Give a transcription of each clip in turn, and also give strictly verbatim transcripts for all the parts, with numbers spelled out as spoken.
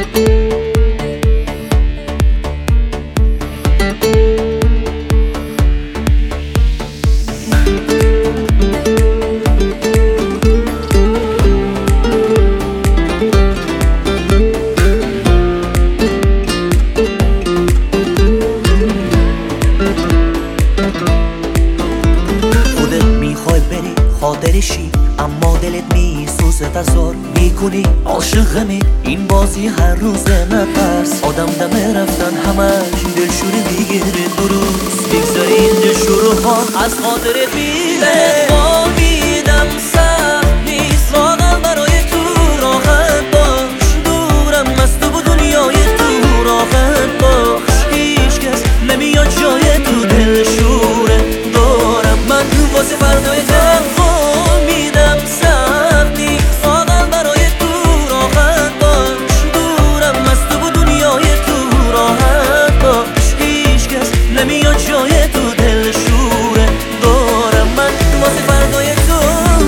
خاطرشی اما دلت میسوزه تظاهر میکنی عاشقمی این بازی هر روز نترس آدم دم رفتن همش دلشوره میگیره درست بگذاری این دلشوره ها از خاطرت میره ما میدم سخت نیست واقعا برای تو راحت باش دورم از تو و دنیای تو راحت باش هیچ کس نمیاد جای تو دلشوره دارم من واسه فردای تو میدم سخت نیست واقعا برای تو راحت باش دورم از تو و دنیای تو راحت باش هیچ کس نمیاد جای تو دلشوره دارم من واسه فردای تو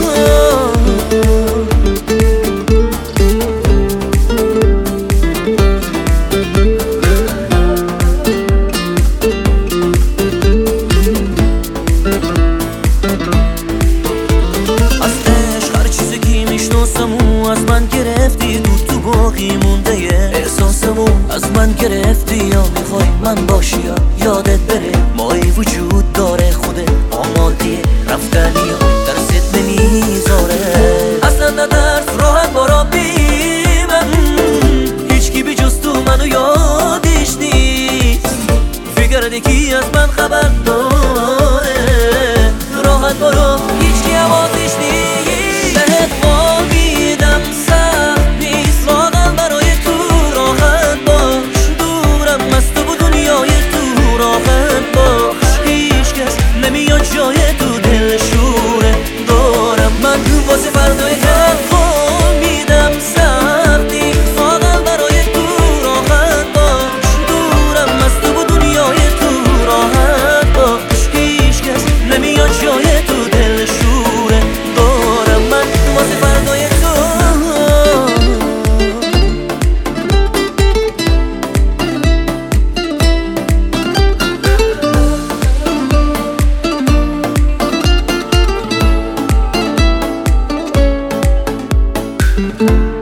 از من گرفتی دور تو باقی مونده یه احساسمو از من گرفتی یا میخوای من باشی یا یادت بره مایی وجود داره خوده آمادی رفتنی یا درست نمیذاره اصلا ندرس راحت بارا بی من هیچ کی بی جز تو منو یادش نیست فکر کی از من خبر داره راحت بارا هیچ کی حواسش نیست بهت نمیاد جای تو دلشوره دارم من واسه فردای تو میدم سختی واقعا برای تو راحت باش دورم از تو و دنیای تو راحت باش هیچ کس نمیاد جای تو دلشوره دارم من واسه فردای تو thank you